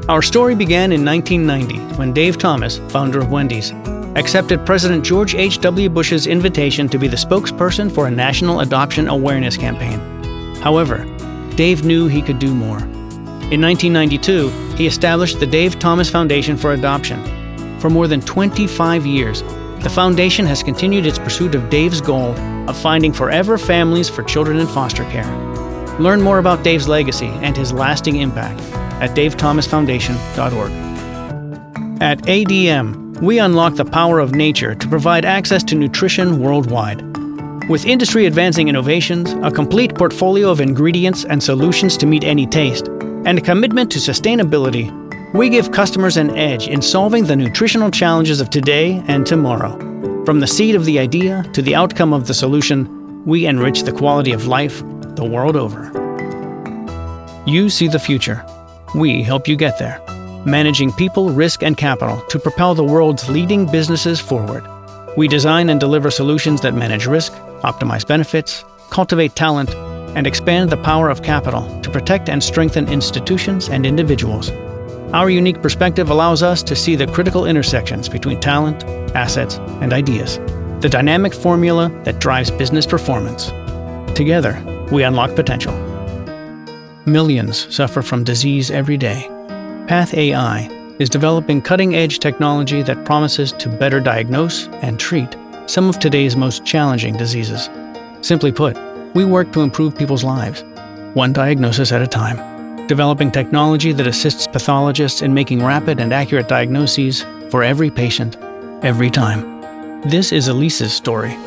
Our story began in 1990 when Dave Thomas, founder of Wendy's, accepted President George H.W. Bush's invitation to be the spokesperson for a national adoption awareness campaign. However, Dave knew he could do more. In 1992, he established the Dave Thomas Foundation for Adoption. For more than 25 years, the foundation has continued its pursuit of Dave's goal of finding forever families for children in foster care. Learn more about Dave's legacy and his lasting impact at davethomasfoundation.org. At ADM, we unlock the power of nature to provide access to nutrition worldwide. With industry-advancing innovations, a complete portfolio of ingredients and solutions to meet any taste, and a commitment to sustainability, we give customers an edge in solving the nutritional challenges of today and tomorrow. From the seed of the idea to the outcome of the solution, we enrich the quality of life the world over. You see the future. We help you get there, managing people, risk, and capital to propel the world's leading businesses forward. We design and deliver solutions that manage risk, optimize benefits, cultivate talent, and expand the power of capital to protect and strengthen institutions and individuals. Our unique perspective allows us to see the critical intersections between talent, assets, and ideas, the dynamic formula that drives business performance. Together, we unlock potential. Millions suffer from disease every day. PathAI is developing cutting-edge technology that promises to better diagnose and treat some of today's most challenging diseases. Simply put, we work to improve people's lives, one diagnosis at a time, developing technology that assists pathologists in making rapid and accurate diagnoses for every patient, every time. This is Elise's story.